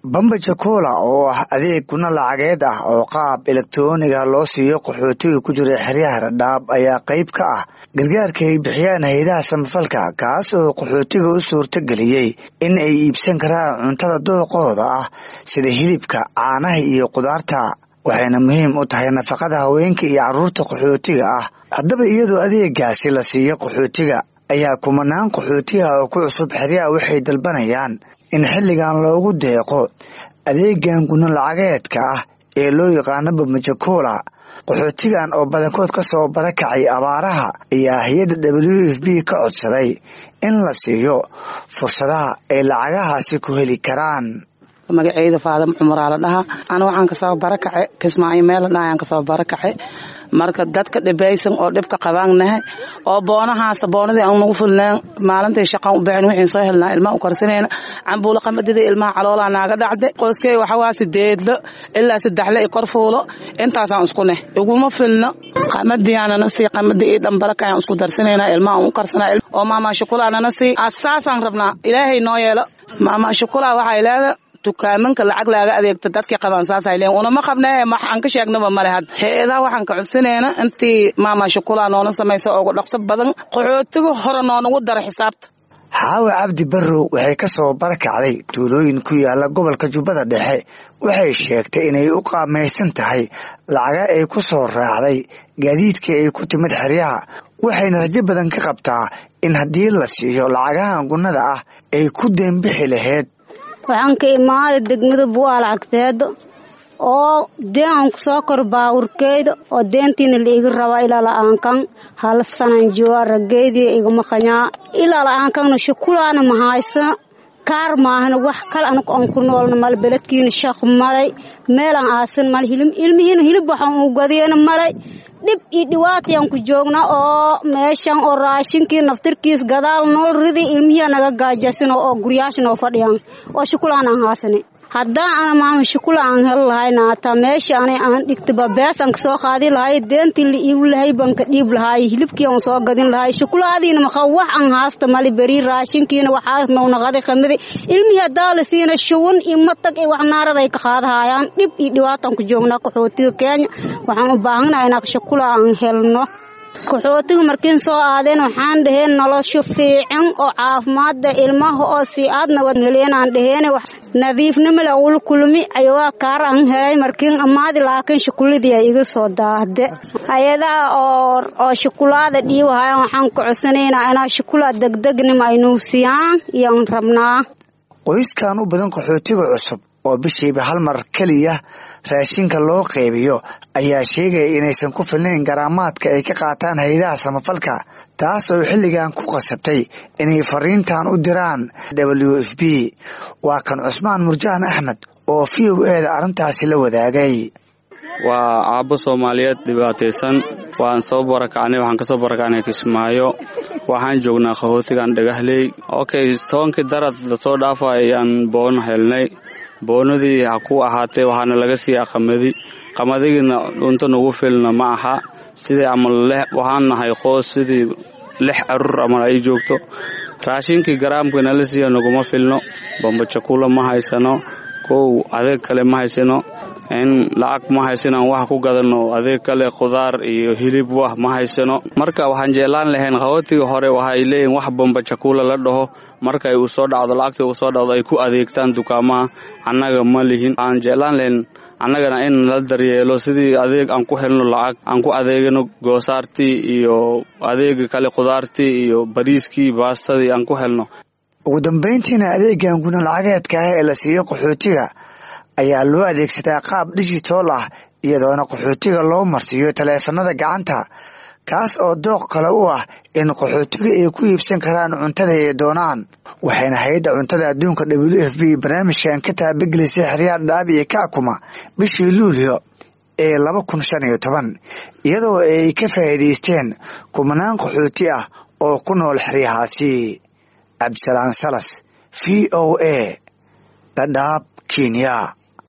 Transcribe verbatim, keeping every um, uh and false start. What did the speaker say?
Bamba Chakula oo ah adeeg kuna lacageed ah oo qaab elektarooniga loo siiyo qaxootiga ku jira xeryaha Dhadhaab ayaa qayb ka ah gargaarka ay bixiyaan hay'adaha samafalka kaas oo qaxootiga u suurtageliyay in ay iibsan karaan cuntada dooqooda ah sida hilibka, caanaha iyo qudaarta waxayna muhiim u tahay nafaqada haweenka iyo carruurta qaxootiga ah. Haddaba iyadoo adeegaasi la siiyo qaxootiga ayaa kumanaan qaxootiga oo ku cusub xeryaha waxay dalbanayaan in xilligan loogu deeqo adeegan guna lacageedka ah ee loo yaqaano Bamba Chakula. Qaxootigan oo badankood ka soo barakacay abaaraha ayaa hay'adda W F P ka codsaday in la siiyo fursadaha ay lacagahaasi ku heli karaan. magacayda Faadam Cumar la dhaha ana waxaan ka soo barakacay Kismaayo meel dhayaan ka soo barakacay marka dadka dhibaysan oo dhibka qabaanahay oo boonahaas boonadii aan ugu fulnaan maalintii shaqo u bixin wixii soo helnaa ilma u karsanayna cambuul qamadida ilma caloola naaga dhacday qoyskay waxa waa sideedlo ilaa saddexle ay kor fuulo intaas aan isku neh iguma filno qamadii aan si qamadii dhanbalka aan isku darsanayna ilma u karsanaa oo maama Chakula ana si asaasan rabnaa ilaahay noo yeelo maama Chakula waxa ilaahay tukaamanka lacag laaga adeegto dadkii qaban saas ay leen una ma qabnaa ma aan ka sheegnaba ma leh heeda waxaan ka codsanayna intii maama Chakula noona samayso oo dhaqso badan qaxootiga hore noona ugu dar xisaabta. Xaawa Cabdi Barrow waxay ka soo barakacday tuulooyin ku yaala gobolka Jubbada Dhexe waxay sheegtay inay u qaamaysan tahay lacaga ay ku soo raacday gaadiidkii ay ku timid xeryaha waxayna rajo badan ka qabtaa in haddii la siiyo lacagahan gunada ah ay ku deenbixi lahayd. waxaan ka imaaday degmada Bu'aal Cagteedo oo deen ku soo kor baawurkeeda oo deentina la iga raba ilaa la'aankan hal sanan jooga rageedii iga maqanaa ilaa la'aankan Chakulaana ma haysan kaar maahan wax kale aan ku noolna mal beledkiina shaq malay meelan aasan mal hilm ilmihiina hilib waxaan u gadiyana malay dib ii dhiwaatayaan ku joognaa oo meeshan oo raashinkii naftirkiis gadaal nool ridi ilmihiina naga gaajasin oo guryaashan oo fadhiyaan oo Chakulaana aan haasane haddaan ana maama Chakula aan hel lahayna ta meesha aanay aan dhigtaba beesan ka soo qaadi lahay deentii la iigu lahay banka dhiib lahay hilibkii aan soo gadin lahay Chakulaadiina ma qaw wax aan haasta mali bari raashinkiina waxa noo naqaday qamadi ilmihiina daal siina shuwan iyo matag ay wax naaraday ka qaadahayaan dib ii dhiwaatan ku joognaa qaxootiga Kenya waxaan u baahanahay in Chakula aan helno qaxootiga markiin soo aadeen waxaan dhaheen nolosha fiican oo caafimaad ilmaha oo si aad nabad helayaan dhaheen wax nadiifnimo la ul kulmi aywa kaar aan helay markiin amaadi laakiin Chakuladii ay iga soo daahday ayada oo oo Chakulaada dhiiwahay waxaan ku codsanaynaa in Chakula degdegnimo ay noo siiyaan iyo rabnaa. qoyskan u badan qaxootiga cusub oo bishiiba hal mar kaliya raashinka loo qeybiyo ayaa sheegay inaysan ku filnayn garaamaadka ay ka qaataan hay'adaha samafalka taas oo xilligan ku qasabtay inay fariintan u diraan W F P. waa kan Cusmaan Murjaan Axmed oo V O A da arintaasi la wadaagay. waa aabo Soomaaliyeed dhibaataysan waan soo barakacnay waxaan ka soo barakacnay Kismaayo waxaan joognaa qaxootigan Dhagaxley okay soonkii darad la soo dhaafay aan boon helnay boonadii ha ku ahaatay waxaana laga sii qamadi qamadigina unta nagu filna ma aha sidii amal leh waxaan nahay qoys sidii lix arur ama ay joogto raashinkii garaamkina la siiyo naguma filno Bamba Chakula ma haysano koo adeeg kale ma haysano in lacag ma haysano wax ku gadano adeeg kale qudaar iyo hilib wax ma haysano marka waxaan jeclaan lahayn qaxootiga hore waxay leeyeen wax Bamba Chakula la dhaho marka ay u soo dhacdo lacagta u soo dhacdo ay ku adeegtaan dukaamaha annaga ma lihin aan jeclaan lahayn annagana in la daryeelo sidii adeeg aan ku helno lacag aan ku adeegano goosaartii iyo adeeg kale qudaartii iyo bariiskii baastadii aan ku helno. ugu dambeyntiina adeegan guna lacageedka ah ee la siiyo qaxootiga ayaa loo adeegsadaa qaab digital ah iyadoona qaxootiga loo marsiiyo taleefanada gacanta kaas oo dooq kale u ah in qaxootiga ay ku iibsan karaan cuntada ay doonaan waxayna hay'adda cuntada adduunka W F P barnaamijkan ka taabagelisay xeryaha Dhadhaab iyo Kakuma bishii Luulyo ee laba kun shan iyo toban iyadoo ay ka faa'iideysteen kumanaan qaxooti ah oo ku nool xeryahaasi. Absalaan Salas V O A Dhadhaab Kenya.